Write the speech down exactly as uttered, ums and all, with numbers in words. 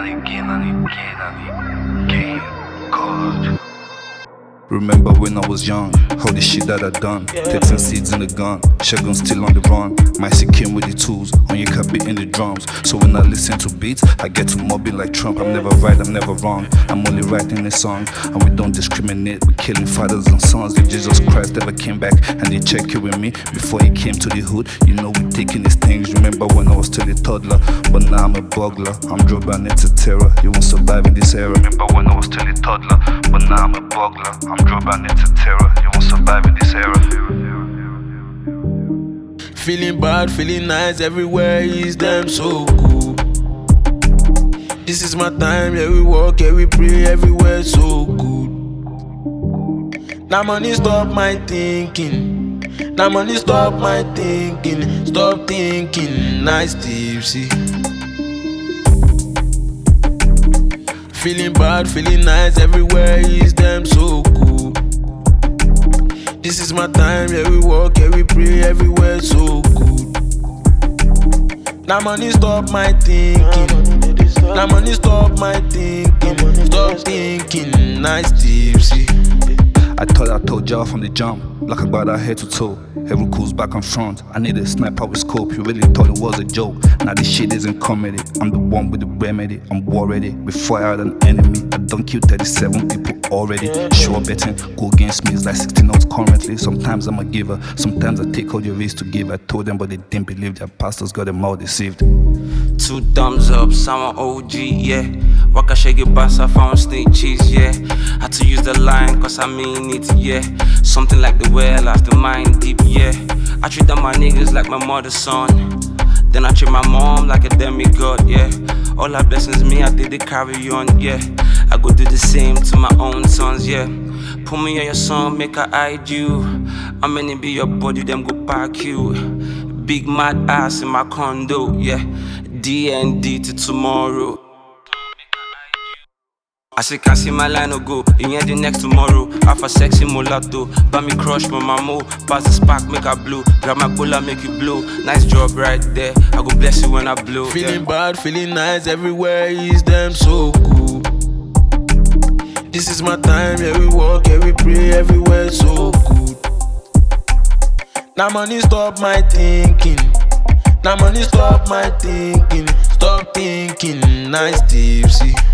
and again and again and again. God. Remember when I was young, all the shit that I done. Thirteen seeds in the gun, shotgun still on the run. My C came with the tools, on your car beating the drums. So when I listen to beats, I get to mob it like Trump. I'm never right, I'm never wrong. I'm only writing a song, and we don't discriminate. We're killing fathers and sons. If Jesus Christ ever came back and they check it with me before he came to the hood, you know we taking these things. Remember when I was still a toddler, but now I'm a burglar. I'm dropping into terror. You won't survive in this era. Remember when I was still a toddler, but now I'm a burglar. I'm dropping into terror. You won't survive in this era. Feeling bad, feeling nice, everywhere is them so cool. This is my time, yeah, we walk, yeah, we pray, everywhere so good. Now money stop my thinking. Now money stop my thinking. Stop thinking, nice tipsy. Feeling bad, feeling nice, everywhere is them so cool. This is my time, yeah, we walk, yeah, we pray, everywhere so good. Now money stop my thinking. Now money stop my thinking. Stop thinking, nice tipsy. I thought I told y'all from the jump, like about our head to toe. Every cool's back and front. I need a sniper with scope. You really thought it was a joke. Now this shit isn't comedy. I'm the one with the remedy. I'm war ready. Before I had an enemy, I done kill thirty-seven people already. Sure betting, go against me is like sixteen odds currently. Sometimes I'm a giver. Sometimes I take all your risks to give. I told them, but they didn't believe. Their pastors got them all deceived. Two thumbs up, someone O G, yeah. Waka shake your bass, I found steak cheese, yeah. Had to use the line, cause I mean it, yeah. Something like the well, I the mind deep, yeah. I treat them my niggas like my mother's son. Then I treat my mom like a demigod, yeah. All our blessings, me, I did it carry on, yeah. I go do the same to my own sons, yeah. Put me on your song, make I hide you. I'm gonna be your body, them go park you. Big mad ass in my condo, yeah. D and D to tomorrow. I say can't see my line no go. You ain't the next tomorrow. Alpha sexy mulatto. Buy me crush my mamo. Pass the spark, make her blow. Grab my cola, make you blow. Nice job right there. I go bless you when I blow. Feeling yeah. bad, feeling nice, everywhere is them so cool. This is my time, yeah, we walk, yeah, we pray, everywhere so good. Now money stop my thinking. Now money stop my thinking. Stop thinking, nice tipsy.